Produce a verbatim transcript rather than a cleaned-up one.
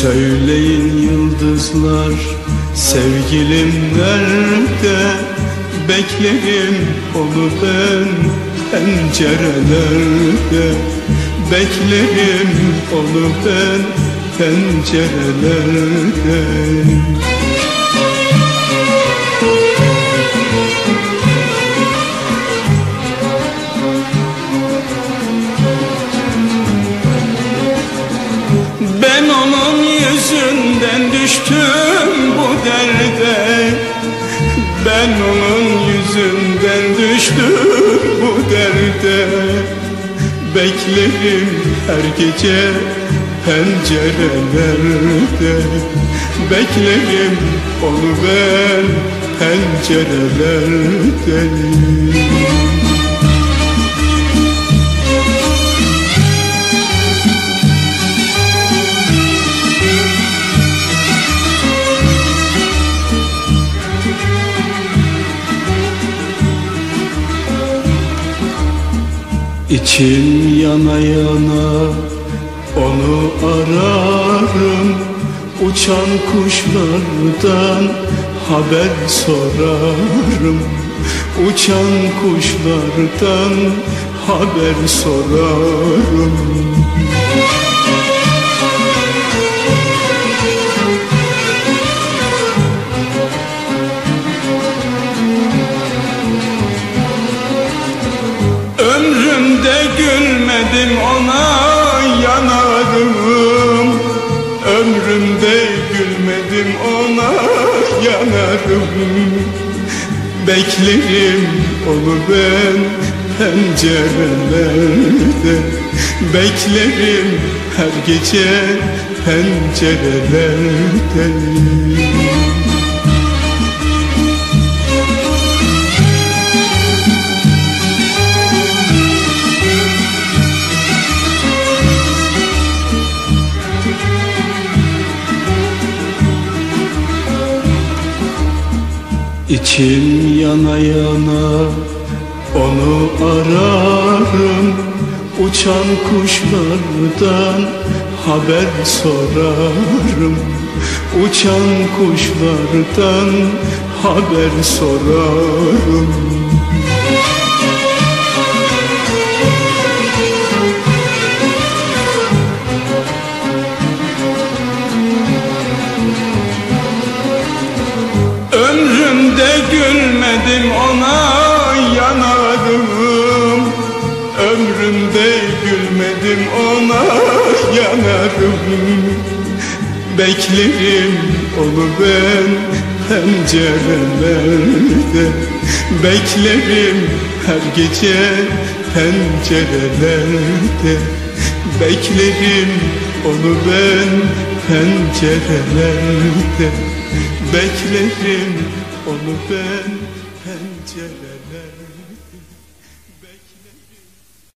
Söyleyin yıldızlar, sevgilim nerede? Beklerim onu ben pencerelerde. Beklerim onu ben pencerelerde. Ben onun yüzünden düştüm bu derde. Ben onun yüzünden düştüm bu derde. Beklerim her gece pencerelerde. Beklerim onu ben pencerelerde. İçim yana yana onu ararım. Uçan kuşlardan haber sorarım. Uçan kuşlardan haber sorarım. Ömrümde gülmedim ona yanarım. Ömrümde gülmedim ona yanarım. Beklerim onu ben pencerelerde. Beklerim her gece pencerelerde. İçim yana yana onu ararım. Uçan kuşlardan haber sorarım. Uçan kuşlardan haber sorarım. Ömrümde gülmedim ona yanarım. Ömrümde gülmedim ona yanarım. Beklerim onu ben pencerelerde. Beklerim her gece pencerelerde. Beklerim onu ben pencerelerde. Beklerim onu ben pencerelerde.